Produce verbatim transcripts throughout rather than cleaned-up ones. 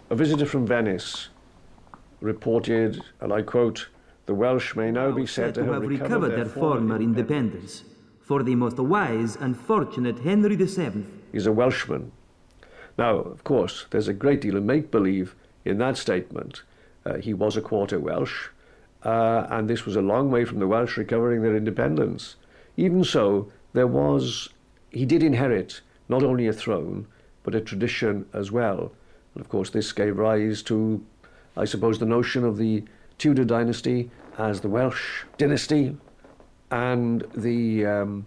A visitor from Venice reported, and I quote, "The Welsh may now be said to have recovered their former independence, for the most wise and fortunate Henry the Seventh." He's a Welshman. Now, of course, there's a great deal of make-believe in that statement. Uh, he was a quarter Welsh, uh, and this was a long way from the Welsh recovering their independence. Even so, there was, he did inherit not only a throne, but a tradition as well. And of course, this gave rise to, I suppose, the notion of the Tudor dynasty as the Welsh dynasty, and the, um,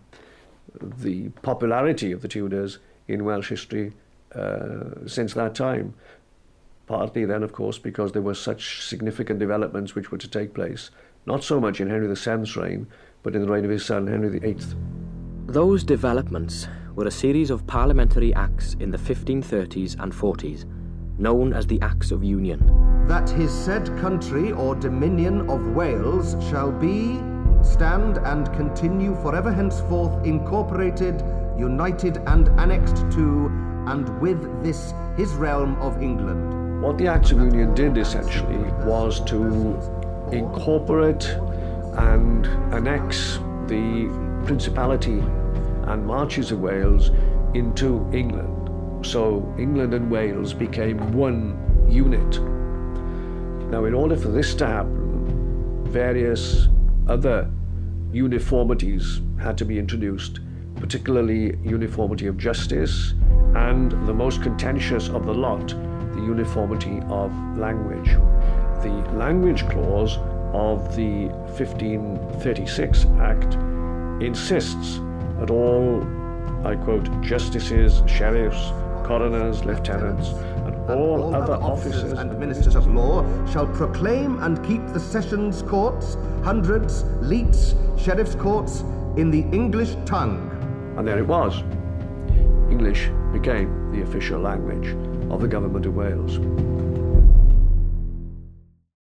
the popularity of the Tudors in Welsh history uh, since that time. Partly then, of course, because there were such significant developments which were to take place, not so much in Henry the Seventh's reign, but in the reign of his son, Henry the Eighth. Those developments were a series of parliamentary acts in the fifteen thirties and forties, known as the Acts of Union. That his said country or dominion of Wales shall be, stand and continue forever henceforth incorporated, united and annexed to, and with this his realm of England. What the Acts of Union did essentially was to incorporate and annex the Principality and Marches of Wales into England. So England and Wales became one unit. Now, in order for this to happen, various other uniformities had to be introduced, particularly uniformity of justice, and the most contentious of the lot, the uniformity of language. The language clause of the fifteen thirty-six Act insists that all, I quote, justices, sheriffs, coroners, lieutenants, and all, all other officers and ministers of law shall proclaim and keep the sessions courts, hundreds, leets, sheriffs' courts in the English tongue. And there it was. English became the official language of the government of Wales.